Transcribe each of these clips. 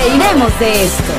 reiremos de esto.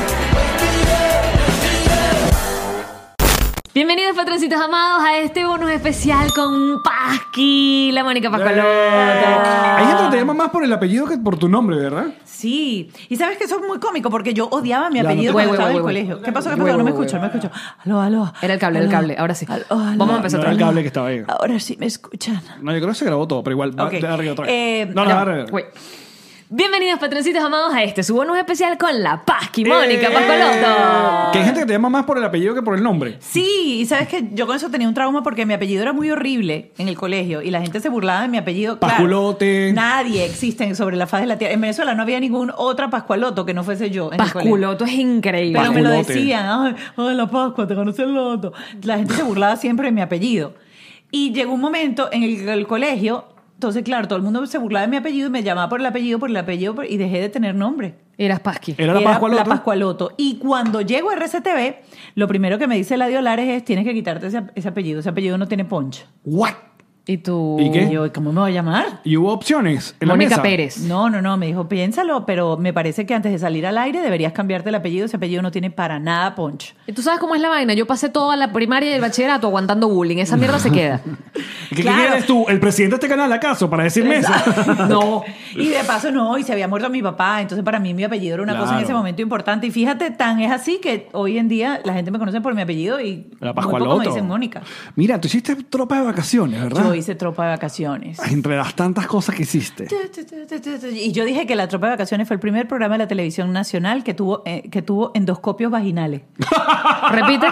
Bienvenidos, patroncitos amados, a este bonus especial con Pasqui, la Mónica Pascualoto. Hay gente que te llama más por el apellido que por tu nombre, ¿verdad? Sí. Y sabes que eso es muy cómico porque yo odiaba mi apellido cuando estaba en el colegio. ¿Qué pasó? No me escucho. Aló. Era el cable, ahora sí. Aló. Vamos a empezar No otra era el vez. cable que estaba ahí. Ahora sí me escuchan. No, yo creo que se grabó todo, pero igual, Ok. de arriba otra vez. No, dale. Wait. Bienvenidos, patroncitos amados, a este su bonus especial con la Pasqui, Mónica Pascualoto. Que hay gente que te llama más por el apellido que por el nombre. Sí, y sabes que yo con eso tenía un trauma porque mi apellido era muy horrible en el colegio y la gente se burlaba de mi apellido. Pasculote. Claro, nadie existe sobre la faz de la tierra. En Venezuela no había ningún otra Pascualoto que no fuese yo en el colegio. Pasculoto es increíble. Pero me lo Pasculote. decían, ay, la Pascua, te conocí el loto. La gente se burlaba siempre de mi apellido. Y llegó un momento en el colegio, entonces, claro, todo el mundo se burlaba de mi apellido y me llamaba por el apellido, y dejé de tener nombre. Eras Pasqui. Era la Pascualoto. La Pascualoto. Y cuando llego a RCTV, lo primero que me dice la Olares es, tienes que quitarte ese apellido. Ese apellido no tiene punch. ¿What? ¿Y tú? ¿Y qué? Y yo, ¿cómo me voy a llamar? ¿Y hubo opciones en la Mónica mesa? Pérez. No, me dijo, piénsalo, pero me parece que antes de salir al aire deberías cambiarte el apellido. Ese apellido no tiene para nada punch. ¿Y tú sabes cómo es la vaina? Yo pasé toda la primaria y el bachillerato aguantando bullying. Esa mierda se queda. ¿Qué Claro. eres tú? ¿El presidente de este canal acaso? Para decirme eso. No. Y de paso no, y se había muerto mi papá, entonces para mí mi apellido era una cosa en Claro. ese momento importante. Y fíjate, tan es así que hoy en día la gente me conoce por mi apellido y La muy poco Pascualoto. me dicen Mónica. Mira, tú hiciste tropa de vacaciones, ¿verdad? Yo hice tropa de vacaciones. Entre las tantas cosas que hiciste. Y yo dije que la tropa de vacaciones fue el primer programa de la televisión nacional que tuvo endoscopios vaginales. Repite.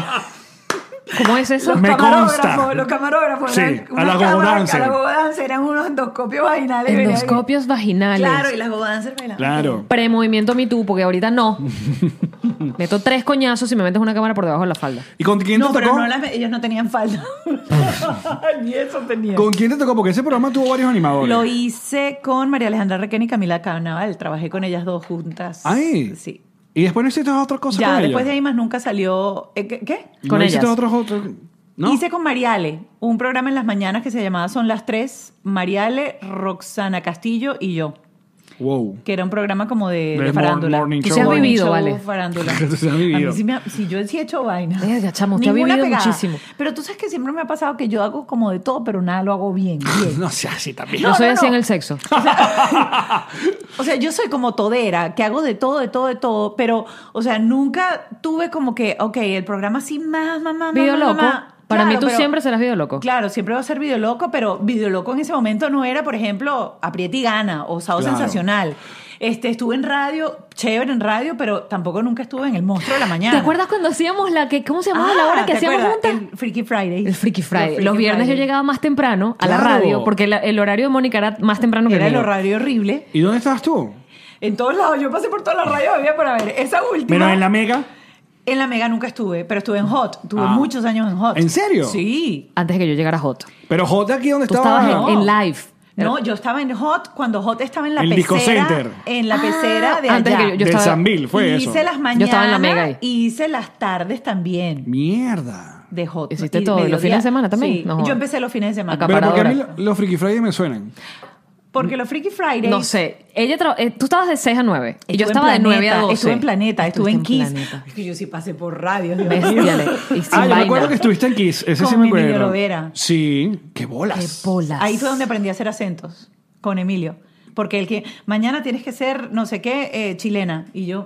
¿Cómo es eso? Me consta. Los camarógrafos. Sí, eran a la unas cámaras gogodancer. que a la gogodancer eran unos endoscopios vaginales. Endoscopios vaginales. Claro, y las gogodancer bailaban. Claro. Pre-movimiento Me Too, porque ahorita no. Meto 3 coñazos y me metes una cámara por debajo de la falda. ¿Y con quién No, te pero tocó? no ellos no tenían falda. Ni eso tenían. ¿Con quién te tocó? Porque ese programa tuvo varios animadores. Lo hice con María Alejandra Requén y Camila Carnaval. Trabajé con ellas dos juntas. Ay. Sí. ¿Y después no hiciste otra cosa Ya, con ella? después de ahí más nunca salió... ¿Qué? Con ¿No hiciste ellas. otros? ¿No? Hice con Mariale un programa en las mañanas que se llamaba Son las 3. Mariale, Roxana Castillo y yo. Wow. Que era un programa como de Del farándula. morning Tú show. sí has Morning vivido, show, vale. farándula. Tú sí has vivido. A mí yo sí he hecho vaina. Verga, chamo, usted ha Ninguna vivido pegada. muchísimo. Pero tú sabes que siempre me ha pasado que yo hago como de todo, pero nada lo hago bien. No sea así también. No soy no, así no. en el sexo. O sea, yo soy como todera, que hago de todo, pero, o sea, nunca tuve como que, ok, el programa así más. Video loco. Para mí tú pero- siempre serás video loco. Claro, siempre va a ser video loco, pero video loco en ese momento no era, por ejemplo, Aprieta y Gana o Sábado Claro. Sensacional. Estuve en radio, chévere en radio, pero tampoco nunca estuve en El Monstruo de la Mañana. ¿Te acuerdas cuando hacíamos ¿cómo se llamaba la hora que ¿te hacíamos acuerdas? juntas? El Freaky Friday. El Freaky Friday. Freaky Los viernes Friday. yo llegaba más temprano a la Claro. radio porque el horario de Mónica era más temprano que Era el mío. horario horrible. ¿Y dónde estabas tú? En todos lados, yo pasé por todas las radios había para ver. Esa última. Menos en la Mega. En la Mega nunca estuve, pero estuve en Hot. Tuve Ah. muchos años en Hot. ¿En serio? Sí. Antes de que yo llegara a Hot. Pero J aquí donde Tú estaba. estabas en live. No, yo estaba en Hot cuando Hot estaba en la El pecera. Disco Center. En la pecera de antes allá. que yo Del estaba- Sambil, fue eso. Hice las mañanas Yo estaba en la Mega ahí. y hice las tardes también Mierda. de Hot. ¿Hiciste Y todo? ¿Y los mediodía. fines de semana también? Sí. No jodas. Yo empecé los fines de semana. Acá. Pero porque a mí Acaparadora. los Freaky Friday me suenan. Porque los Freaky Fridays... No sé. Tú estabas de 6 a 9. Y yo Estuve estaba en de 9 a Planeta, 12. Estuve en Planeta, estuve en Estuviste Kiss. Planeta. Es que yo sí pasé por radio. Dios mío. Bestiale. Y sin Yo me vaina. acuerdo que estuviste en Kiss. Ese sí Con me Emilio acuerdo. Lovera. Sí. ¡Qué bolas! Qué bolas. Ahí fue donde aprendí a hacer acentos con Emilio. Porque el que mañana tienes que ser no sé qué chilena. Y yo,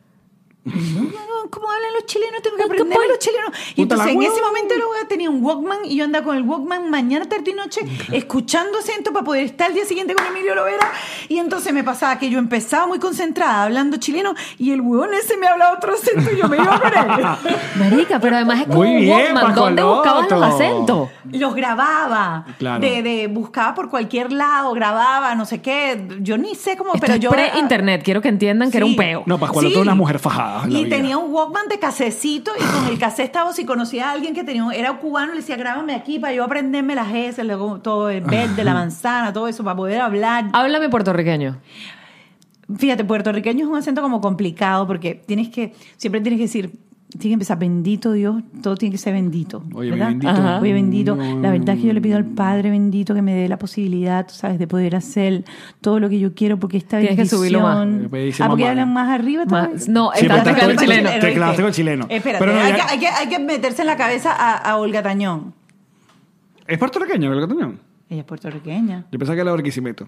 no, ¿cómo hablan los chilenos? Tengo que aprender a los chilenos. Y Puta la entonces en hueva. ese momento luego tenía un Walkman y yo andaba con el Walkman mañana, tarde y noche escuchando acento para poder estar al día siguiente con Emilio Lovera. Y entonces me pasaba que yo empezaba muy concentrada hablando chileno y el huevón ese me hablaba otro acento y yo me iba con él. Marica, pero además es como Muy un bien, Walkman. ¿Dónde Pascualoto. buscabas los acentos? Los grababa. Claro. Buscaba por cualquier lado, grababa, no sé qué. Yo ni sé cómo, Esto pero es yo... pre-internet. Quiero que entiendan que era un Sí. peo. No, Pascualoto Sí. es una mujer fajada. en la Y vida. tenía un Walkman de casecito y con el cassette estaba, si conocía a alguien que era cubano, le decía, grábame aquí para yo aprenderme las S, luego todo el verde, la manzana, todo eso, para poder hablar. Háblame puertorriqueño. Fíjate, puertorriqueño es un acento como complicado porque siempre tienes que decir, Tiene que empezar, bendito Dios, todo tiene que ser bendito. Oye, ¿verdad? bendito. Ajá. Oye, bendito. No. La verdad es que yo le pido al Padre bendito que me dé la posibilidad, tú sabes, de poder hacer todo lo que yo quiero, porque esta Tienes que subirlo más. Me dice porque mamá. hablan más arriba también. No, Sí, estás pero con el está- chileno. te clavaste con el chileno. Espérate, Pero no, ya- hay que meterse en la cabeza a Olga Tañón. ¿Es puertorriqueño el Tañón? Ella es puertorriqueña. Yo pensaba que era de Barquisimeto.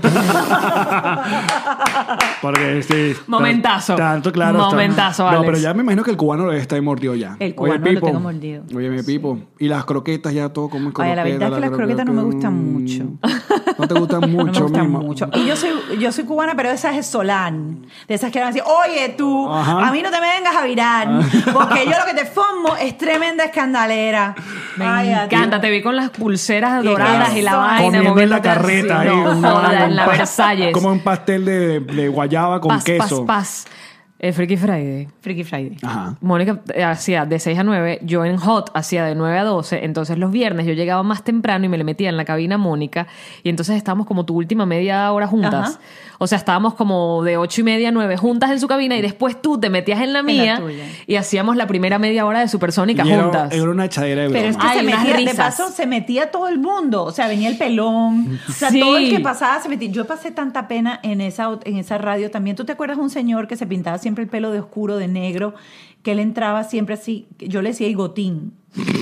Porque sí. Momentazo. Tanto, claro. Momentazo, No, Alex. pero ya me imagino que el cubano debe estar mordido ya. El cubano lo tengo mordido. Oye, mi Pipo. Y las croquetas ya todo como Oye, la verdad es que las croquetas no me gustan mucho. No te gustan mucho, No me gustan mismo. mucho. Y yo soy cubana, pero de esas es Solán. De esas que van a decir, oye tú, Ajá. a mí no te me vengas a virar, porque yo lo que te formo es tremenda escandalera. Me Ay, a ti. encanta, te vi con las pulseras Y doradas y la eso. vaina. Comiendo en la moviéndote carreta. así. ahí, No, una- joda, en un la pa- Versalles. Como un pastel de guayaba con Paz, queso. paz. El Freaky Friday. Freaky Friday. Ajá. Mónica hacía de 6 a 9, yo en Hot hacía de 9 a 12, entonces los viernes yo llegaba más temprano y me le metía en la cabina a Mónica y entonces estábamos como tu última media hora juntas. Ajá. O sea, estábamos como de 8 y media a 9 juntas en su cabina y después tú te metías en la mía tuya. y hacíamos la primera media hora de Supersónica Y era- juntas. Era una echadera de broma. Pero es que Ay, se unas metía, de risas. paso, se metía todo el mundo. O sea, venía el pelón. O sea, Sí. todo el que pasaba se metía. Yo pasé tanta pena en esa radio también. ¿Tú te acuerdas de un señor que se pintaba siempre el pelo de oscuro, de negro, que él entraba siempre así? Yo le decía Igotín.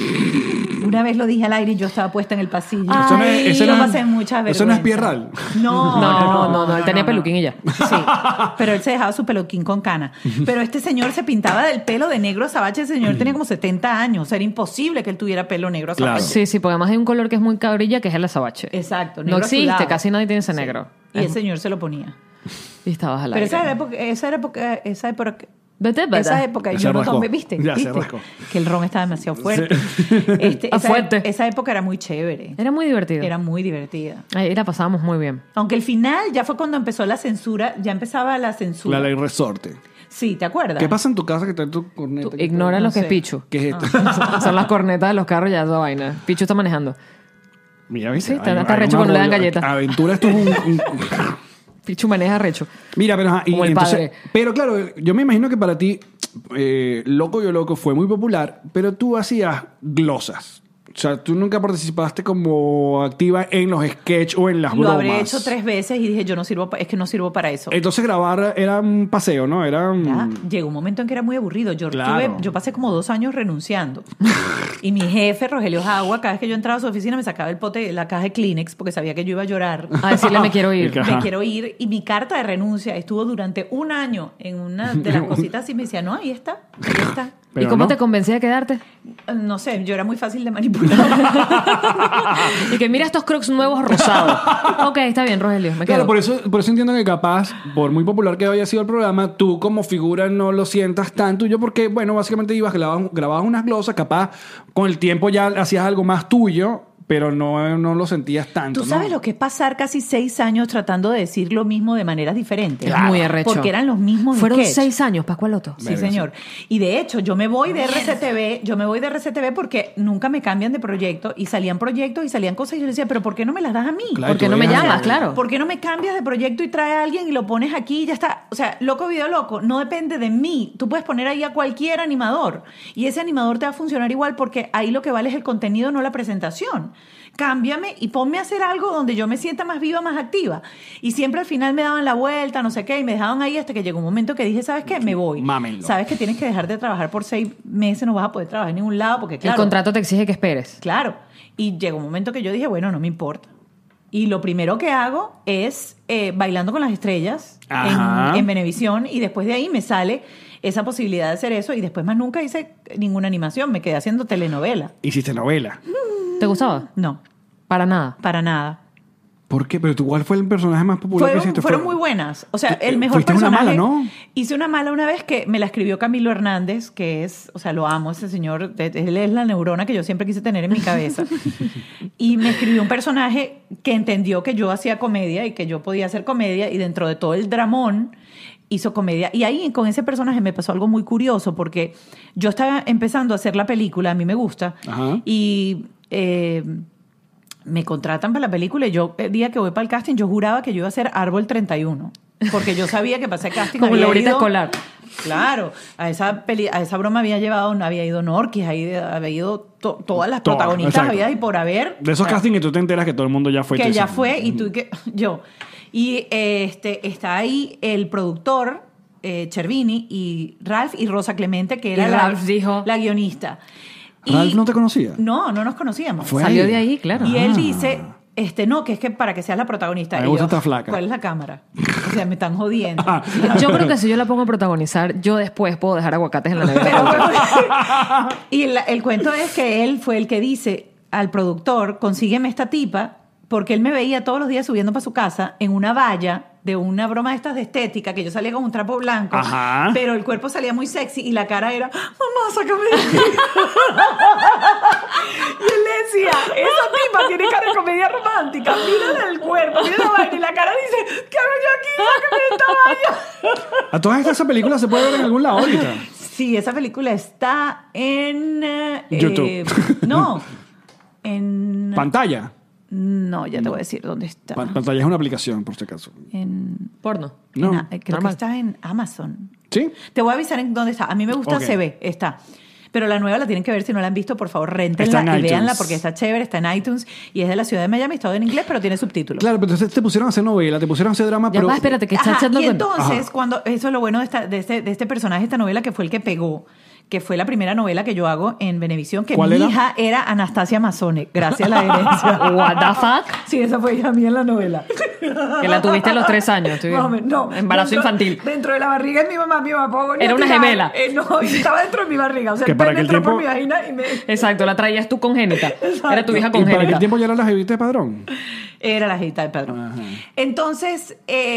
Una vez lo dije al aire y yo estaba puesta en el pasillo. Eso no es- Ay, eso yo no es- pasé muchas vergüenzas. eso no es Pierral. No, él tenía peluquín y ya. Sí, pero él se dejaba su peluquín con cana. Pero este señor se pintaba del pelo de negro azabache. Ese señor tenía como 70 años. O sea, era imposible que él tuviera pelo negro Claro. azabache. Sí, porque además hay un color que es muy cabrilla, que es el azabache. Exacto. No negro existe, azulado. casi nadie tiene ese negro. Y el señor se lo ponía. Y estabas al Pero aire. esa época, Vete. esa época Ya yo se no rascó. tomé, ¿viste? Ya se ¿Viste? rascó. Que el ron estaba demasiado fuerte. Fuerte. Esa época era muy chévere. Era muy divertido. Era muy divertida. Ahí la pasábamos muy bien. Aunque el final ya fue cuando empezó la censura, ya empezaba la censura. La ley resorte. Sí, ¿te acuerdas? ¿Qué pasa en tu casa que trae tu corneta? Tú ignora no lo que sé. es Pichu. ¿Qué es esto? Son las cornetas de los carros, ya esa vaina. Pichu está manejando. Mira, ¿viste? Sí, está Hay recho un cuando le dan arroyo. galletas. Aventura, esto es un... Pichu maneja recho. Mira, pero, ajá, y Como el entonces- padre. pero claro, yo me imagino que para ti, Loco Yo Loco fue muy popular, pero tú hacías glosas. O sea, tú nunca participaste como activa en los sketches o en las Lo bromas. habré hecho 3 veces y dije, yo no sirvo, es que no sirvo para eso. Entonces grabar era un paseo, ¿no? Era Ya, llegó un momento en que era muy aburrido. Claro. Yo pasé como 2 años renunciando. Y mi jefe, Rogelio Jagua, cada vez que yo entraba a su oficina me sacaba el pote, la caja de Kleenex porque sabía que yo iba a llorar. A decirle me quiero ir. Ajá. Me quiero ir. Y mi carta de renuncia estuvo durante 1 año en una de las cositas y me decía, no, ahí está, ahí está. Pero ¿Y cómo no. te convencía de quedarte? No sé, yo era muy fácil de manipular. Y que mira estos crocs nuevos rosados. Ok, está bien, Rogelio, me Claro, quedo. por eso entiendo que capaz, por muy popular que haya sido el programa, tú como figura no lo sientas tanto. Yo porque, bueno, básicamente grababas unas glosas, capaz con el tiempo ya hacías algo más tuyo, pero no lo sentías tanto. ¿Tú sabes ¿no? lo que es pasar casi 6 años tratando de decir lo mismo de maneras diferentes? Es muy arrecho. Porque eran los mismos Fueron sketch. 6 años, Pascualoto. Sí, señor. Y de hecho, yo me voy de RCTV porque nunca me cambian de proyecto y salían proyectos y salían cosas y yo le decía, pero ¿por qué no me las das a mí? Claro, ¿Por qué tú no me dejas- llamas? Claro. ¿Por qué no me cambias de proyecto y trae a alguien y lo pones aquí y ya está? O sea, Loco Video Loco no depende de mí. Tú puedes poner ahí a cualquier animador y ese animador te va a funcionar igual porque ahí lo que vale es el contenido, no la presentación. Cámbiame y ponme a hacer algo donde yo me sienta más viva, más activa. Y siempre al final me daban la vuelta, no sé qué, y me dejaban ahí hasta que llegó un momento que dije, ¿sabes qué? Me voy. Mámenlo. Sabes que tienes que dejar de trabajar por 6 meses, no vas a poder trabajar en ningún lado porque, claro, El contrato te exige que esperes. claro. Y llegó un momento que yo dije, bueno, no me importa. Y lo primero que hago es Bailando con las Estrellas Ajá. en Venevisión y después de ahí me sale esa posibilidad de hacer eso y después más nunca hice ninguna animación, me quedé haciendo telenovela. Hiciste novela. ¿Te gustaba? No, Para nada. para nada. ¿Por qué? Pero tú, ¿cuál fue el personaje más popular que hiciste? Fueron muy buenas. O sea, Tú- el mejor fuiste una personaje. mala, ¿no? Hice una mala una vez que me la escribió Camilo Hernández, que es, o sea, lo amo, ese señor. Él es la neurona que yo siempre quise tener en mi cabeza. Y me escribió un personaje que entendió que yo hacía comedia y que yo podía hacer comedia y dentro de todo el dramón hizo comedia. Y ahí con ese personaje me pasó algo muy curioso porque yo estaba empezando a hacer la película, a mí me gusta, Ajá. y me contratan para la película y yo, el día que voy para el casting, yo juraba que yo iba a ser Árbol 31. Porque yo sabía que pasé casting. Como había Laurita ido- Escolar. Claro, a esa broma había ido Norquis, había ido todas las protagonistas, exacto. había y por haber. De esos castings que tú te enteras que todo el mundo ya fue. Que ya fue y tú y que yo. Y está ahí el productor, Chervini, y Ralph y Rosa Clemente, que era Ralph dijo, la guionista. ¿Ralph no te conocía? No nos conocíamos. Salió de ahí, claro. Y él dice, no, que es que para que seas la protagonista. Me Y gusta yo, esta flaca. ¿cuál es la cámara? O sea, me están jodiendo. Yo creo que si yo la pongo a protagonizar, yo después puedo dejar aguacates en la nevera. Pero, y el cuento es que él fue el que dice al productor, consígueme esta tipa, porque él me veía todos los días subiendo para su casa en una valla de una broma de estas de estética, que yo salía con un trapo blanco, Ajá. pero el cuerpo salía muy sexy y la cara era, mamá, sácame de aquí. Y él le decía, esa tipa tiene cara de comedia romántica, mírale el cuerpo, mira la vaina, y la cara dice, ¿qué hago yo aquí? Sácame de esta valla. A todas estas, esa película se puede ver en algún lado ahorita. Sí, esa película está en... YouTube. No, en... Pantalla. No, ya te voy a decir dónde está. Pantalla es una aplicación, por si acaso. Porno. No. Creo normal. que está en Amazon. ¿Sí? Te voy a avisar en dónde está. A mí me gusta, Ok. se ve, está. Pero la nueva la tienen que ver, si no la han visto, por favor, réntenla Está en y iTunes. véanla porque está chévere, está en iTunes y es de la ciudad de Miami, está en inglés, pero tiene subtítulos. Claro, pero entonces te pusieron a hacer novela, te pusieron a hacer drama, Ya pero... va, espérate, que está Ajá, echando y cuenta. entonces, Ajá. cuando eso es lo bueno de este personaje, esta novela, que fue el que pegó, que fue la primera novela que yo hago en Venevisión, que ¿Cuál mi era? hija era Anastasia Mazzone, gracias a la herencia. What the fuck? Sí, esa fue hija mía en la novela. Que la tuviste a los 3 años. estoy Más o bien. menos, no. Embarazo infantil. Dentro de la barriga de mi mamá pongo Era una gemela. No, estaba dentro de mi barriga. O sea, Que el para pene aquel entró por tiempo- mi vagina y me... Exacto, la traías tú congénita. Era tu hija ¿Y para qué congénita. tiempo ya era la jevita de padrón? Era la jevita del padrón. Ajá. Entonces,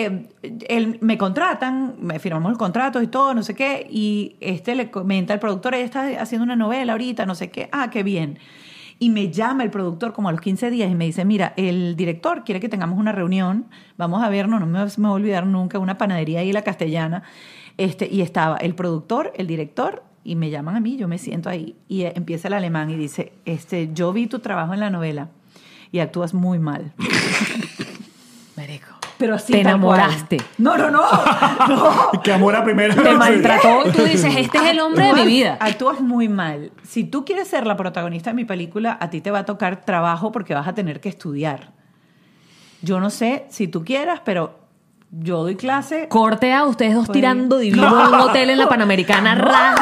me contratan, me firmamos el contrato y todo, no sé qué, y le comenta al productor, ella está haciendo una novela ahorita, no sé qué, qué bien. Y me llama el productor como a los 15 días y me dice, mira, el director quiere que tengamos una reunión, vamos a vernos, no me voy a olvidar nunca, una panadería ahí en La Castellana, y estaba el productor, el director, y me llaman a mí, yo me siento ahí, y empieza el alemán y dice, yo vi tu trabajo en la novela y actúas muy mal. Marico. Pero así Te tal cual. enamoraste. No. Que amor a primera Te vez. maltrató. Tú dices, este es el hombre de mi vida. Actúas muy mal. Si tú quieres ser la protagonista de mi película, a ti te va a tocar trabajo porque vas a tener que estudiar. Yo no sé si tú quieras, pero yo doy clase. Corte a ustedes dos Pues- tirando divino en un hotel en la Panamericana.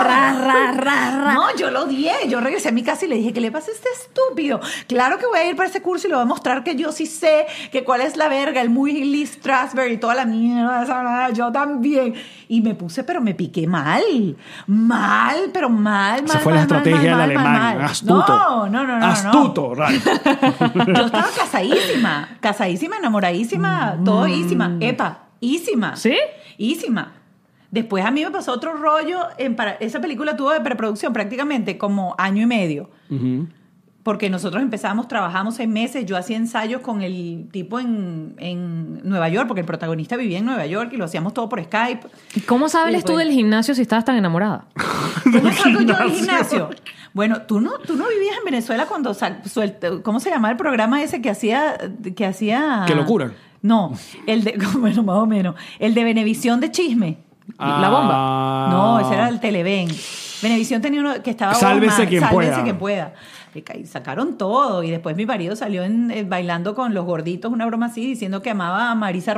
Ra. No, yo lo odié. Yo regresé a mi casa y le dije, ¿qué le pasa a este estúpido? Claro que voy a ir para ese curso y le voy a mostrar que yo sí sé que cuál es la verga, el muy Lee Strasberg y toda la mierda, esa, yo también. Y me puse, pero me piqué mal. Mal, pero mal. Esa fue la estrategia del alemán. Astuto. No. Astuto, Ralph. Yo estaba casadísima, enamoradísima, todo ísima. Ísima. ¿Sí? Ísima. Después a mí me pasó otro rollo. Esa película tuvo de preproducción prácticamente como año y medio. Porque nosotros trabajamos 6 meses. Yo hacía ensayos con el tipo en Nueva York, porque el protagonista vivía en Nueva York y lo hacíamos todo por Skype. ¿Y cómo sabes Y tú pues- del gimnasio si estabas tan enamorada? ¿Cómo salgo yo del gimnasio? Bueno, tú no vivías en Venezuela cuando ¿cómo se llamaba el programa ese que hacía? Qué locura. No, bueno, más o menos. El de Venevisión de chisme. La bomba. No, ese era el Televen. Venevisión tenía uno que estaba Sálvese quien pueda. quien pueda. Y sacaron todo. Y después mi marido salió bailando con los gorditos, una broma así, diciendo que amaba a Marisa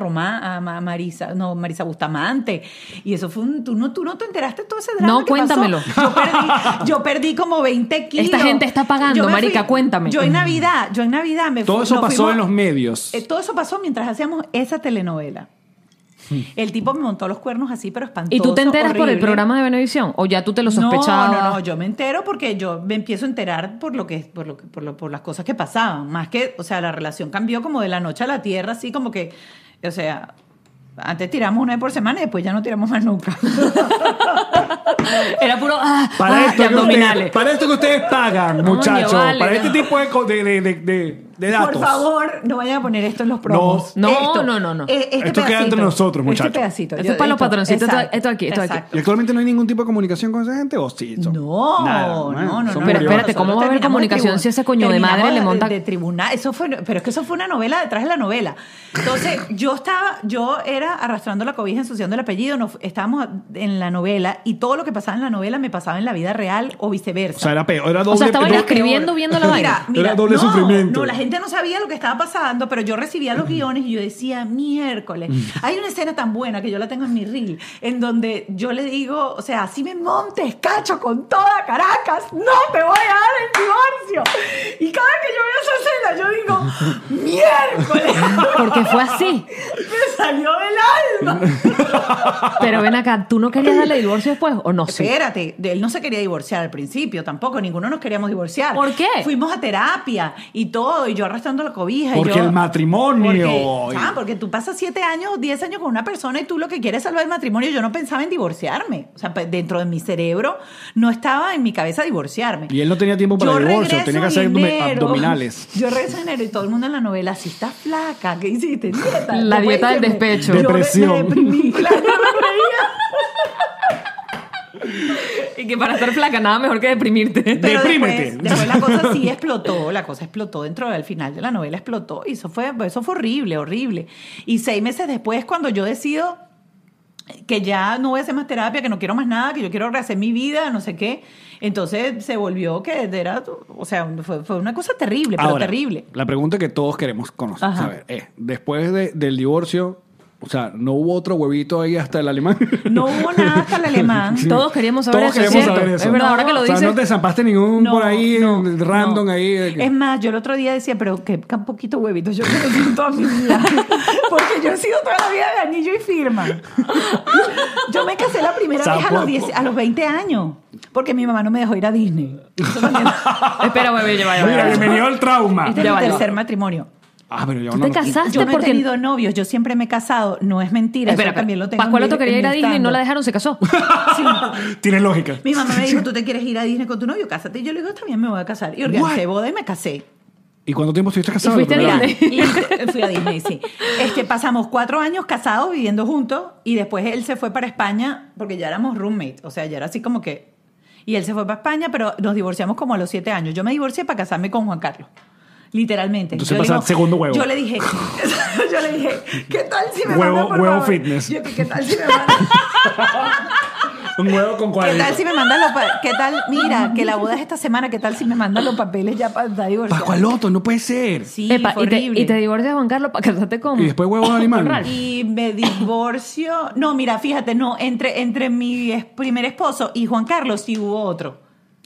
Marisa Bustamante. Y eso fue tú no te enteraste de todo ese drama. No, que cuéntamelo. pasó? Yo perdí como 20 kilos. Esta gente está pagando, Yo me marica, cuéntame. Yo en Navidad me Todo fui- eso nos pasó fuimos- en los medios. todo eso pasó mientras hacíamos esa telenovela. El tipo me montó los cuernos así, pero espantoso. ¿Y tú te enteras por el horrible. programa de Venevisión? ¿O ya tú te lo sospechabas? No, yo me entero porque yo me empiezo a enterar por las cosas que pasaban. Más que, o sea, la relación cambió como de la noche a la tierra, así como que, o sea, antes tiramos una vez por semana y después ya no tiramos más nunca. Era puro... Para y esto, abdominales. para esto que ustedes pagan, Coño, muchachos. vale, para no. este tipo de de datos. Por favor, no vayan a poner esto en los promos. No. Esto, No. Esto queda entre nosotros, muchachos. Este pedacito. Esto es para los patroncitos. Exacto, Esto aquí. exacto. ¿Y actualmente no hay ningún tipo de comunicación con esa gente? ¿O sí? No. Son Pero muy espérate, ¿cómo va a haber comunicación si ese coño de madre le monta- de tribunal? Pero es que eso fue una novela detrás de la novela. Entonces, yo era arrastrando la cobija, ensuciando el apellido. Estábamos en la novela y todo lo que pasaba en la novela me pasaba en la vida real o viceversa. O sea, era peor. Era doble, O sea, estaban doble- escribiendo viendo la vaina. Mira, Era doble sufrimiento. No, la gente no sabía lo que estaba pasando, pero yo recibía los guiones y yo decía, miércoles. Hay una escena tan buena que yo la tengo en mi reel, en donde yo le digo, o sea, si me montes, cacho, con toda Caracas, no te voy a dar el divorcio. Y cada vez que yo veo esa escena, yo digo, miércoles. Porque fue así. Me salió del alma. Pero ven acá, ¿tú no querías darle divorcio después o no? Sí. Espérate, él no se quería divorciar al principio tampoco, ninguno nos queríamos divorciar. ¿Por qué? Fuimos a terapia y todo, y yo arrastrando la cobija. Porque y yo, el matrimonio. porque tú pasas 7 años, 10 años con una persona y tú lo que quieres es salvar el matrimonio. Yo no pensaba en divorciarme. O sea, dentro de mi cerebro no estaba en mi cabeza divorciarme. Y él no tenía tiempo para Yo el divorcio, regreso tenía que hacer en enero. abdominales. Yo regreso en enero y todo el mundo en la novela, si estás flaca, ¿qué hiciste? Dieta. La Después dieta del me- despecho. yo Depresión. Me deprimí, claro, yo me reía. Y que para estar flaca nada mejor que deprimirte. Pero Deprímete. después la cosa sí explotó, dentro del final de la novela explotó y eso fue horrible, horrible. Y 6 meses después, cuando yo decido que ya no voy a hacer más terapia, que no quiero más nada, que yo quiero rehacer mi vida, no sé qué, entonces se volvió que era, o sea, fue una cosa terrible, pero Ahora, terrible. la pregunta que todos queremos conocer, Ajá. saber, es, después del divorcio, o sea, ¿no hubo otro huevito ahí hasta el alemán? No hubo nada hasta el alemán. Sí. Todos queríamos saber Todos eso, queremos ¿cierto? saber eso. Es verdad, No, ahora que lo O sea, dices. no te zampaste ningún por ahí no, random no. ahí. de que- Es más, yo el otro día decía, pero qué poquito huevito yo quiero en toda mi vida. Porque yo he sido toda la vida de anillo y firma. Yo me casé la primera vez a los 20 años. Porque mi mamá no me dejó ir a Disney. Eso también. Espera, bebé, ya Mira, bienvenido al trauma. Este es Ya mi va, ya va. tercer matrimonio. Ah, pero yo ¿Tú no. te casaste Yo no he porque... tenido novios, yo siempre me he casado. No es mentira, Espera, eso también lo tengo en Pascual mi- Otto quería en ir a mi Disney y no stand-up. la dejaron, se casó. Tiene lógica. Mi mamá me dijo, ¿tú te quieres ir a Disney con tu novio? Cásate. Y yo le digo, también me voy a casar. Y organicé boda y me casé. ¿Y cuánto tiempo estuviste casado? ¿Y fuiste a la primera Disney? vez? Fui a Disney, sí. Pasamos 4 años casados, viviendo juntos, y después él se fue para España, porque ya éramos roommates, o sea, ya era así como que... Y él se fue para España, pero nos divorciamos como a los 7 años. Yo me divorcié para casarme con Juan Carlos. Literalmente. Entonces Yo pasa digo- el segundo huevo. Yo le dije, ¿qué tal si me Huevo- manda por huevo favor? fitness. Yo, ¿qué tal si me manda? Un huevo con ¿Qué cuadritos. tal si me mandan qué tal? Mira, que la boda es esta semana, ¿qué tal si me mandan los papeles ya para estar divorciada? Pascualoto, no puede ser. Sí, Epa, fue horrible. y te divorcias, Juan Carlos, para casarte con... Y después huevo de animal. Ralph. Y me divorcio. No, mira, fíjate, no, entre mi primer esposo y Juan Carlos sí hubo otro.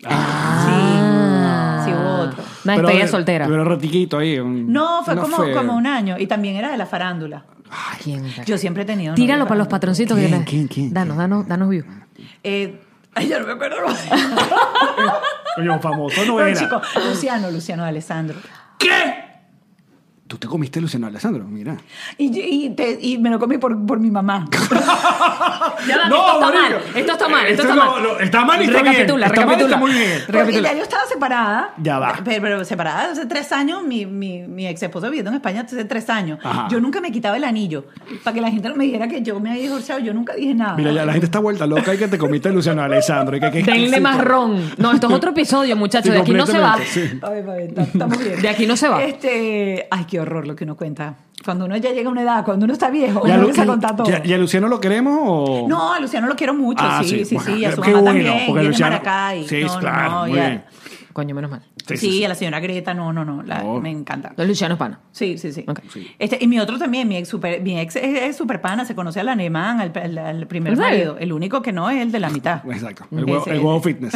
Sí, hubo otro. Una despedida soltera. Pero ratiquito ahí. No, fue como feo. 1 año. Y también era de la farándula. ¿Quién? Yo siempre he tenido. Tíralo novio para los farándula. patroncitos. ¿Quién? que ¿Quién? Danos view. Ay, ya no me acuerdo. Coño, famoso no No, era. chico, Luciano de Alessandro. ¿Qué? Tú te comiste Luciano Alessandro, mira. Y me lo comí por mi mamá. Ya va, No, esto está marico. mal. Esto está mal. Esto Eso está no, mal. no, está mal y está bien. Recapitula, Está mal y está muy bien. Porque Recapitula. ya yo estaba separada. Ya va. Pero separada hace 3 años. Mi ex esposo viviendo en España hace 3 años. Ajá. Yo nunca me quitaba el anillo. Para que la gente no me dijera que yo me había divorciado. Yo nunca dije nada. Mira, ya la gente está vuelta loca y que te comiste Luciano Alessandro. Y que Denle más ron. No, esto es otro episodio, muchachos. Sí, De aquí no se va. completamente, sí. A ver, estamos bien. De aquí no se va. Ay, qué horror lo que uno cuenta. Cuando uno ya llega a una edad, cuando uno está viejo, ¿Y a uno Lu- empieza a contar todo. ¿Y a Luciano lo queremos o...? No, a Luciano lo quiero mucho, Ah, sí. bueno, Y a su qué mamá bueno, también. porque Y él es Luciano- Maracay. Sí, No, claro, no, muy ya. bien. Coño, menos mal. Sí, a la señora Greta, no. No. Me encanta. Los Luciano es pana. Sí. Ok. Sí. Y mi otro también, mi ex es super pana, se conoce al alemán, al primer ¿En serio? marido. El único que no es el de la mitad. Exacto. Ese- El huevo fitness.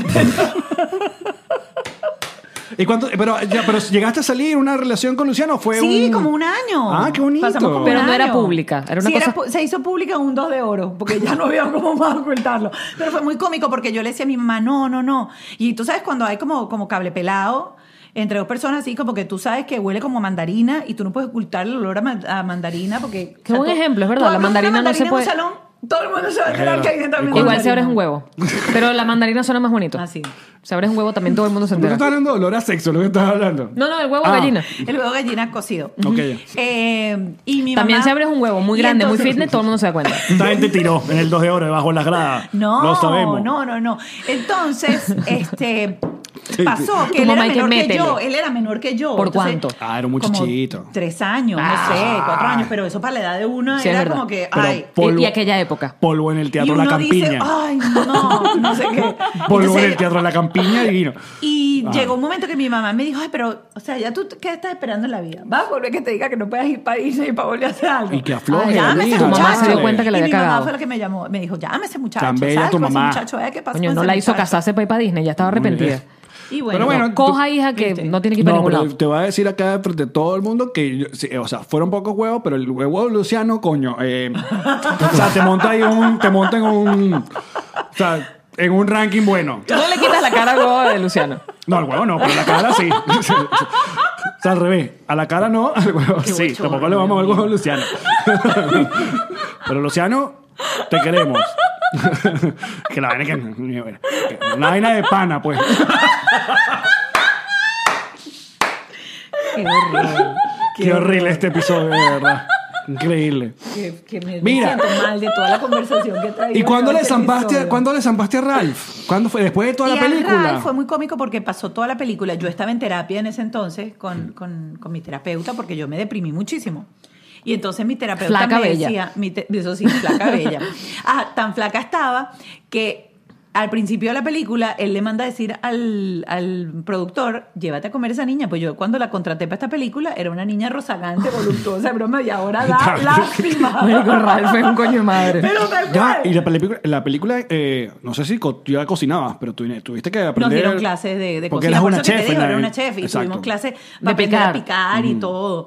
¿Y cuánto? Pero ¿llegaste a salir una relación con Luciano? ¿Fue Sí, un... como 1 año. Ah, qué bonito. Pasamos como Pero un no era año. pública, era una Sí, cosa- se hizo pública en un 2 de oro, porque ya no había cómo más ocultarlo. Pero fue muy cómico porque yo le decía a mi mamá, no. Y tú sabes cuando hay como cable pelado entre 2 personas, así como que tú sabes que huele como a mandarina y tú no puedes ocultar el olor a mandarina porque... Qué buen ejemplo, es verdad, tú la abres una mandarina no se en puede- un salón Todo el mundo se va a enterar que alguien está comiendo Igual si abres un mandarina. huevo. Pero la mandarina suena más bonito. Ah, sí. Si abres un huevo también todo el mundo se ¿Por qué entera. estás hablando de olor a sexo? ¿Lo que estás hablando? No, el huevo Ah. gallina. El huevo gallina cocido. Ok. Y mi También mamá... si abres un huevo muy y grande, muy entonces- fitness, todo el mundo se da cuenta. Esta gente tiró en el 2 de oro debajo de las gradas. No, Lo sabemos. no. Entonces, pasó Tu que él mamá era hay que menor que métele. yo. Él era menor que yo. ¿Por Entonces, cuánto? Ah, era un como muchachito. 3 años, no sé, 4 años, pero eso para la edad de uno Sí, es era verdad. como que, Pero ay. polvo- Y aquella época. Polvo en el Y Teatro uno La dice, Campiña. ay, no sé qué. Polvo en Entonces, el Teatro La Campiña divino. Y Ah. llegó un momento que mi mamá me dijo, ay, pero, o sea, ya tú, ¿qué estás esperando en la vida? ¿Vas a volver que te diga que no puedas ir para Disney para volver a hacer algo? Y que afloje, Ay, llámese, hija, tu mamá muchacho. se dio cuenta que le Y había mi mamá cagado. fue la que me llamó, me dijo, llámese muchacho, Tan bella ¿sabes? tu Con ese mamá. muchacho, ¿qué pasa Coño, con no ese la hizo muchacho? casarse para ir para Disney, ya estaba arrepentida. Y bueno, Pero bueno, Coja, hija, que ¿viste? no tiene que ir para No, ningún pero lado. te voy a decir acá frente a todo el mundo que, sí, o sea, fueron pocos huevos, pero el huevo de Luciano, coño, o sea, te monta en un, o sea, en un ranking bueno. No le quitas la cara al huevo de Luciano. No, al huevo no, pero a la cara sí. O sea, al revés. A la cara no, al huevo sí. bochorno, Tampoco le vamos al huevo a Luciano. Pero Luciano, te queremos. Que la vaina que una vaina de pana, pues. Qué horrible. Qué horrible este episodio, de verdad. Increíble. Que me Mira. siento mal de toda la conversación que traía. ¿Y cuándo le este zampaste, episodio. ¿cuándo le zampaste a Ralph? ¿Cuándo fue? ¿Después de toda Y la a película? Ralph fue muy cómico porque pasó toda la película. Yo estaba en terapia en ese entonces con mi terapeuta porque yo me deprimí muchísimo. Y entonces mi terapeuta Flaca me bella. decía, eso sí, flaca bella. Tan flaca estaba que al principio de la película él le manda a decir al productor, llévate a comer esa niña. Pues yo cuando la contraté para esta película era una niña rozagante, voluptuosa, broma, y ahora da lástima. Marico, Ralph es un coño de madre. Pero tal Ya, cual. y la película no sé si tú ya cocinabas, pero tuviste que Nos aprender. dieron clases de porque cocina, eras por una eso que te chef. digo, en la- era una chef y Exacto. tuvimos clases De para aprender a picar. picar y todo.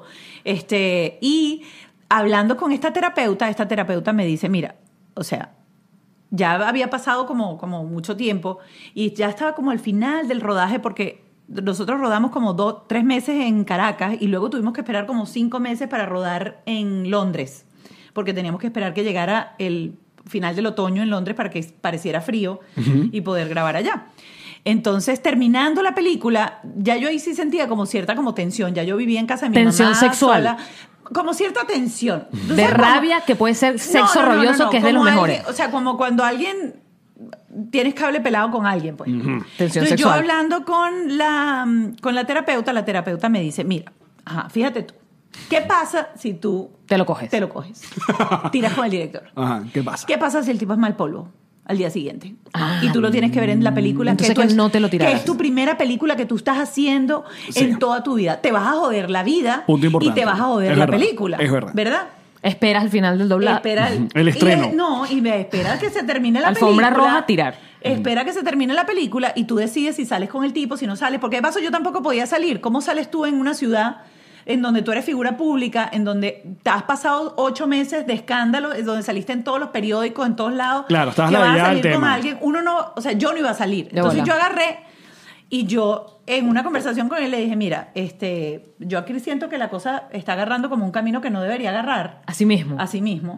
Y hablando con esta terapeuta me dice, mira, o sea, ya había pasado como mucho tiempo y ya estaba como al final del rodaje porque nosotros rodamos como 3 meses en Caracas y luego tuvimos que esperar como 5 meses para rodar en Londres porque teníamos que esperar que llegara el final del otoño en Londres para que pareciera frío y poder grabar allá. Entonces, terminando la película, ya yo ahí sí sentía como cierta como tensión. Ya yo vivía en casa de mi Tensión mamá sexual. sola. Como cierta tensión. ¿Tú De sabes cómo? rabia, que puede ser sexo No, rabioso, que es de los como mejores. alguien- o sea, como cuando alguien tienes cable pelado con alguien, pues. Tensión Entonces, sexual. yo hablando con la terapeuta me dice, mira, fíjate tú, ¿qué pasa si tú Te lo coges. te lo coges? Tiras con el director. Ajá, ¿qué pasa? ¿Qué pasa si el tipo es mal polvo al día siguiente? Y tú lo tienes que ver en la película. Entonces tú que no te lo tiraras. Que es tu primera película que tú estás haciendo en toda tu vida. Te vas a joder la vida Punto importante. y te vas a joder Es la verdad, película. es verdad. ¿Verdad? Esperas al final del doblaje. Espera El estreno. y me espera que se termine la Alfombra película. roja, tirar. Espera que se termine la película y tú decides si sales con el tipo, si no sales. Porque de paso yo tampoco podía salir. ¿Cómo sales tú en una ciudad en donde tú eres figura pública, en donde te has pasado 8 meses de escándalo, en donde saliste en todos los periódicos, en todos lados? Claro, estabas que vas a ladillada salir del con tema. alguien. Uno no, o sea, yo no iba a salir. De Entonces bola. yo agarré y yo en una conversación con él le dije, mira, yo aquí siento que la cosa está agarrando como un camino que no debería agarrar. Así mismo. Así mismo.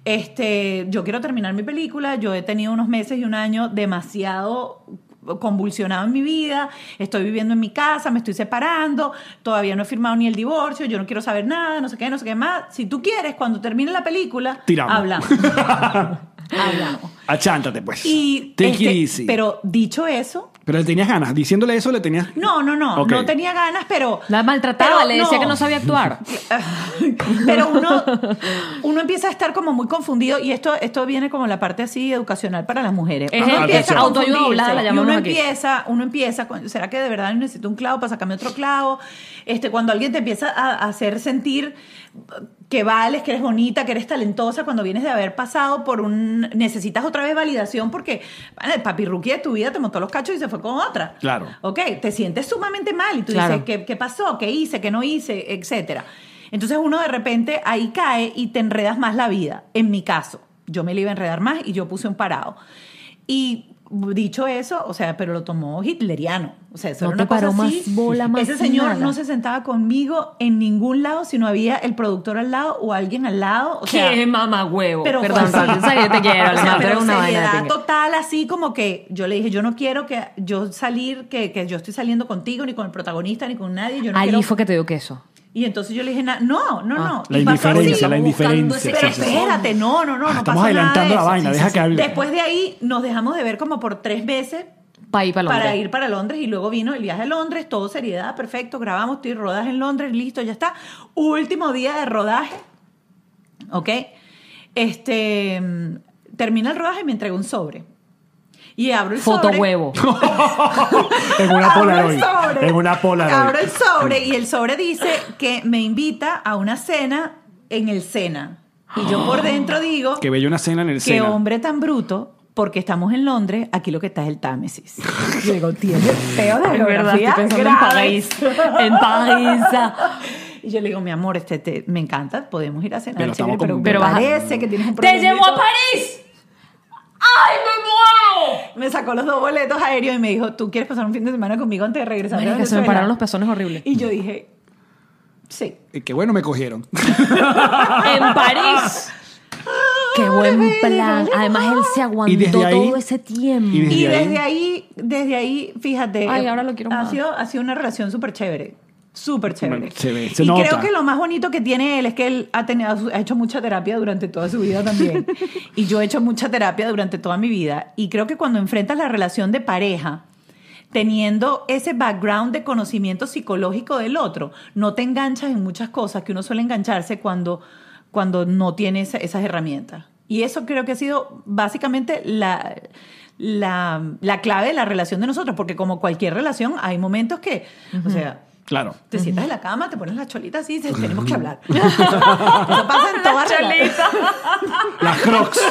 Yo quiero terminar mi película. Yo he tenido unos meses y un año demasiado convulsionado en mi vida. Estoy viviendo en mi casa, me estoy separando. Todavía no he firmado ni el divorcio. Yo no quiero saber nada, no sé qué más. Si tú quieres, cuando termine la película, Tiramos. hablamos. Hablamos. Achántate, pues. Y Take it easy. pero dicho eso, Pero le tenías ganas. Diciéndole eso, le tenías. no Ok. no tenía ganas, pero La maltrataba, pero le decía que no sabía actuar. Pero uno empieza a estar como muy confundido y esto viene como la parte así educacional para las mujeres. Es Uno el empieza a autoayuda confundirse doblada, la y llamamos uno aquí. empieza, ¿será que de verdad necesito un clavo para sacarme otro clavo? Cuando alguien te empieza a hacer sentir que vales, que eres bonita, que eres talentosa, cuando vienes de haber pasado por necesitas otra vez validación porque bueno, el papirruqui de tu vida te montó los cachos y se fue con otra. Claro. Ok, te sientes sumamente mal y tú Claro. dices, ¿qué pasó? ¿Qué hice? ¿Qué no hice? Etcétera. Entonces uno de repente ahí cae y te enredas más la vida. En mi caso, yo me la iba a enredar más y yo puse un parado. Y dicho eso, o sea, pero lo tomó hitleriano. O sea, eso No era una te paró cosa más así. bola, más Ese señor nada. no se sentaba conmigo en ningún lado si no había el productor al lado o alguien al lado. O sea, ¡Qué mamagüevo! pero Perdón, fue así. Raúl, sabes que yo te quiero, O sea, Alemán, tú eres pero una vaina de seriedad pinga. total, así como que yo le dije, yo no quiero que yo salir, que yo estoy saliendo contigo, ni con el protagonista, ni con nadie. Yo no Allí quiero... fue que te dio queso. Y entonces yo le dije, no. La Y pasó así. indiferencia, la indiferencia. Pero Sí, sí, sí. espérate, no Estamos pasó adelantando nada de la eso. vaina, deja que hable. Después de ahí nos dejamos de ver como por 3 veces Para ir para Londres. para ir para Londres y luego vino el viaje a Londres, todo seriedad, perfecto, grabamos, estoy rodaje en Londres, listo, ya está. Último día de rodaje, ¿ok? Termina el rodaje y me entrega un sobre. Y abro el Foto sobre. huevo. En una Abro el Polaroid. sobre. En una Polaroid. Abro el sobre y el sobre dice que me invita a una cena en el Sena. Y yo por dentro digo, Que veía una cena en el qué Sena. hombre tan bruto, porque estamos en Londres, aquí lo que está es el Támesis. Yo digo, tiene feo de Es verdad, geografía estoy pensando en grave. París. En París. Y yo le digo, mi amor, me encanta, podemos ir a cenar, Pero chévere, estamos pero como- me Pero vas a- parece que tienes un ¡Te problemita. llevo a París! ¡Ay, me muero! Me sacó los 2 boletos aéreos y me dijo, ¿tú quieres pasar un fin de semana conmigo antes de regresar a Marica, se me Venezuela? pararon los pezones horribles. Y yo dije, sí. Y qué bueno me cogieron. En París. ¡Qué buen plan! Además, él se Y desde aguantó ahí- todo ese tiempo. y Y ahí- desde ahí, fíjate. Ay, ahora lo quiero ha más. sido una relación súper chévere. Súper chévere. Bueno, se ve, se y nota. creo que lo más bonito que tiene él es que él ha hecho mucha terapia durante toda su vida también. Y yo he hecho mucha terapia durante toda mi vida. Y creo que cuando enfrentas la relación de pareja, teniendo ese background de conocimiento psicológico del otro, no te enganchas en muchas cosas que uno suele engancharse cuando no tiene esas herramientas. Y eso creo que ha sido básicamente la clave de la relación de nosotros, porque como cualquier relación, hay momentos que, o sea, Claro. te sientas en la cama, te pones la cholita así y dices, tenemos que hablar. Eso pasa en toda relación. Las Crocs.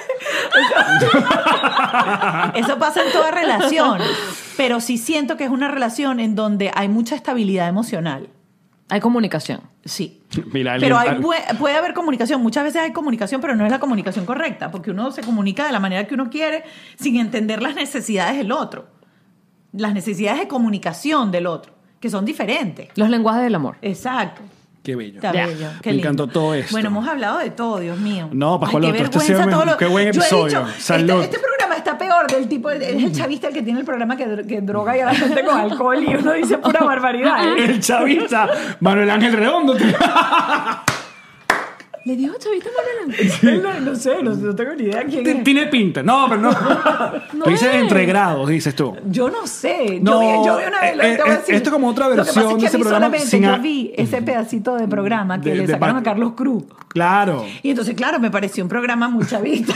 Eso pasa en toda relación. Pero sí siento que es una relación en donde hay mucha estabilidad emocional. Hay comunicación. Sí. Mira, Pero alguien- puede haber comunicación. Muchas veces hay comunicación, pero no es la comunicación correcta, porque uno se comunica de la manera que uno quiere sin entender las necesidades del otro. Las necesidades de comunicación del otro, que son diferentes. Los lenguajes del amor. Exacto. Qué bello. Está Ya. bello. Qué Me lindo. encantó todo esto. Bueno, hemos hablado de todo, Dios mío. No, Pascual, Ay, otro. qué Este vergüenza sí, todo lo... qué buen Yo he episodio. dicho, Salud. Este programa está peor del tipo... Es el chavista el que tiene el programa que droga y a la gente con alcohol y uno dice pura barbaridad. ¿eh? El chavista. Manuel Ángel Redondo. tío. ¿Le dijo chavita Manuel? No sé, no tengo ni idea quién es. Tiene pinta. No, pero no. Tú dices es. entre grados, dices tú. Yo no sé. No, yo vi una vez, te voy a decir. esto es como otra Lo que pasa versión es que de ese a mí programa solamente sin yo a- vi ese pedacito de programa que De- le de sacaron pa- a Carlos Cruz. Claro. Y entonces, claro, me pareció un programa muy chavista.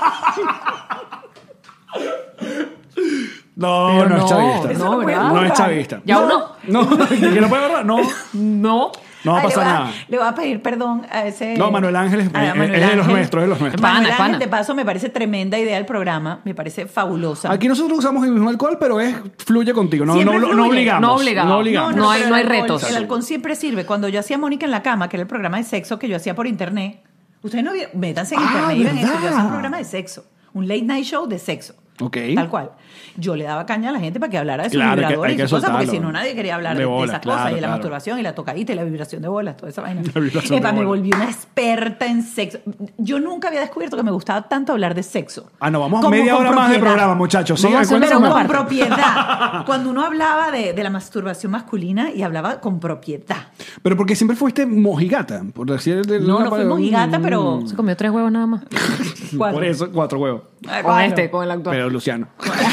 No, Pero no es no, chavista. eso no, ¿verdad? No es chavista. Ya no, uno- No, que no puede verdad. No. No. No va a Ay, pasar nada. Le voy a pedir perdón a ese... No, Manuel Ángel es a Manuel de los Ángel. nuestros, es de los nuestros. Pana, Manuel pana. Ángel, de paso, me parece tremenda idea el programa. Me parece fabulosa. Aquí nosotros usamos el mismo alcohol, pero fluye contigo. No, Siempre no, no fluye. obligamos. No obligamos. No obligamos. No hay- pero no hay el alcohol- retos. El alcohol siempre sirve. Cuando yo hacía Mónica en la cama, que era el programa de sexo que yo hacía por internet, ustedes no vieron, métanse en internet y ven eso. Yo ¿verdad? hacía un programa de sexo. Un late night show de sexo. Ok. Tal cual. Yo le daba caña a la gente para que hablara de sus Claro, vibradores hay que y sus cosas, porque soltarlo. si no nadie quería hablar De de bolas, esas claro, cosas, y de la claro. masturbación, y la tocadita, y la vibración de bolas, toda esa vaina. La vibración Epa, de me bolas. volví una experta en sexo. Yo nunca había descubierto que me gustaba tanto hablar de sexo. Ah, no, vamos Como media con hora más de propiedad. programa, muchachos. Vamos a Sigan, hacer cuéntanos una Pero más. con propiedad. Cuando uno hablaba de la masturbación masculina y hablaba con propiedad. Pero porque siempre fuiste mojigata, por decir de No, no fui mojigata, pero... Se comió 3 huevos nada más. ¿Cuál? Por eso, 4 huevos. Ah, Con ¿cuál? este, con el actual. Pero Luciano.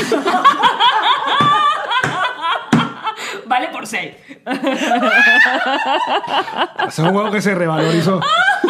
Vale por 6. Ese es un huevo que se revalorizó.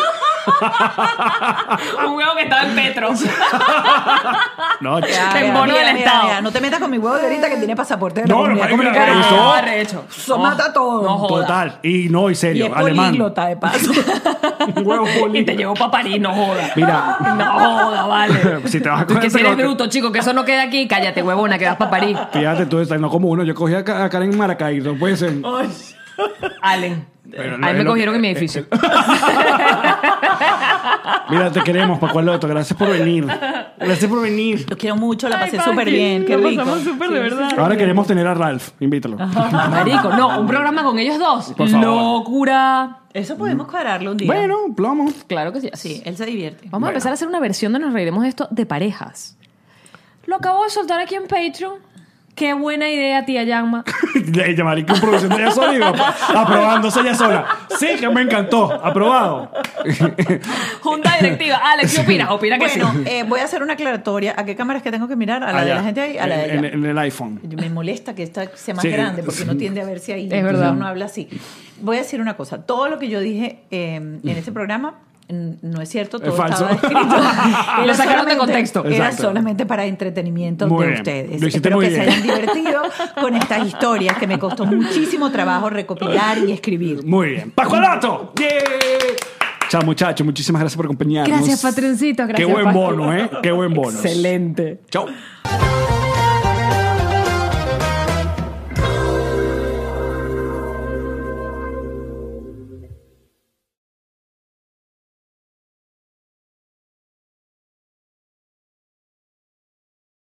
Un huevo que estaba en Petro. No, Ya, En ya, bono mira, del mira, Estado. mira, no te metas con mi huevo de ahorita que tiene pasaporte de la No, no, Comunidad marica, Dominicana. eso- No, arrecho. Eso mata todo. No joda. total. Y no, y Y serio. es Alemán. políglota, de paso. Un huevo Y te políglota. llevó para París, no joda. Mira. No joda, vale. Si te vas a Tú coger que si eres pero- bruto, chico, que eso no queda aquí, cállate, huevona, que vas para París. Fíjate, tú estás no como uno. Yo cogí a Karen Maracay. No puede ser. Allen. Pero Ahí no, me es lo cogieron que- en mi edificio. Mira, te queremos, Pacualoto. Gracias por venir. Gracias por venir. Los quiero mucho, la Ay, pasé súper bien. Qué lo rico. pasamos súper, de verdad. Ahora queremos tener a Ralph. Invítalo. Marico, no, un programa con ellos dos. Por favor. Locura. Eso podemos cuadrarlo un día. Bueno, plomo. Claro que sí. Sí, él se divierte. Vamos a empezar a hacer una versión de Nos Reiremos de Esto de parejas. Lo acabo de soltar aquí en Patreon. Qué buena idea, tía Yanma. Ella, marico, produciendo ella sola y aprobándose ella sola. Sí, que me encantó. Aprobado. Junta directiva. Alex, ¿qué opinas? Opina que Bueno, sí. voy a hacer una aclaratoria. ¿A qué cámaras que tengo que mirar? ¿A la de la gente ahí? A la de ella. en el iPhone. Me molesta que esta sea más Sí. grande porque uno tiende a verse ahí. Es verdad. Uno habla así. Voy a decir una cosa. Todo lo que yo dije en este programa no es cierto. Todo Es falso. estaba escrito. Lo sacaron de solamente- contexto. Era Exacto. solamente para entretenimiento Muy de bien. ustedes. Lo hiciste Espero muy que se bien. hayan divertido con estas historias que me costó muchísimo trabajo recopilar y escribir. Muy bien. ¡Pacualato! ¡Yeah! Chao, muchachos. Muchísimas gracias por acompañarnos. Gracias, patroncitos. Gracias, Qué buen Paco. bono, ¿eh? Qué buen bono. Excelente. Chao.